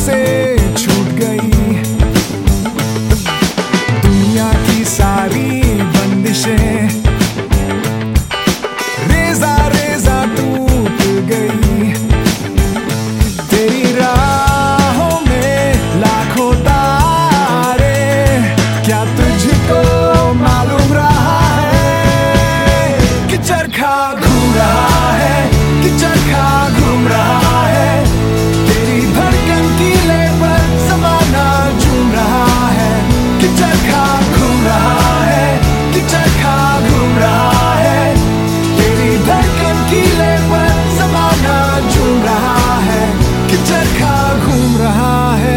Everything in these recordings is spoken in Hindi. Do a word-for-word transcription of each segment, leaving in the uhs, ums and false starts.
से छूट गई दुनिया की सारी बंदिशें, रेजा रेजा टूट गई तेरी राहों में लाखों तारे। क्या तुझको मालूम रहा है कि चरखा घूम रहा है, कि चरखा घूम रहा है तेरी धड़कन की ले पर ज़माना झूम रहा है। कि चरखा घूम रहा है, कि चरखा घूम रहा है तेरी धड़कन की ले पर ज़माना झूम रहा है। कि चरखा घूम रहा है।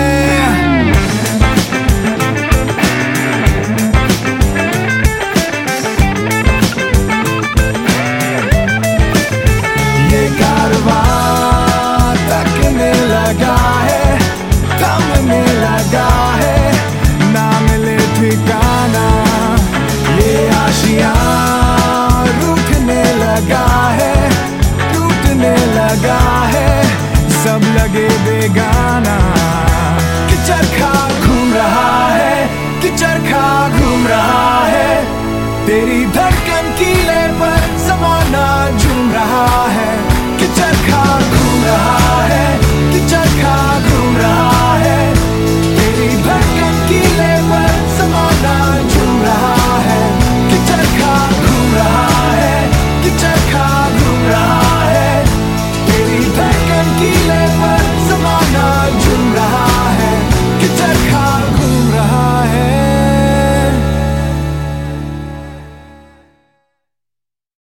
ये कारवां थकने लगा है, थमने लगा है, ना मिले ठिकाना। ये आशियां रूठने लगा है, टूटने लगा है, सब लगे बेगाना। कि चरखा घूम रहा है, कि चरखा घूम रहा है तेरी धड़कन की ले पर ज़माना झूम रहा है। कि चरखा घूम रहा है, कि चरखा घूम रहा है तेरी धड़कन की ले पर ज़माना झूम रहा है। कि चरखा घूम रहा है, कि चरखा घूम रहा है तेरी धड़कन की ले पर ज़माना झूम रहा है। कि चरखा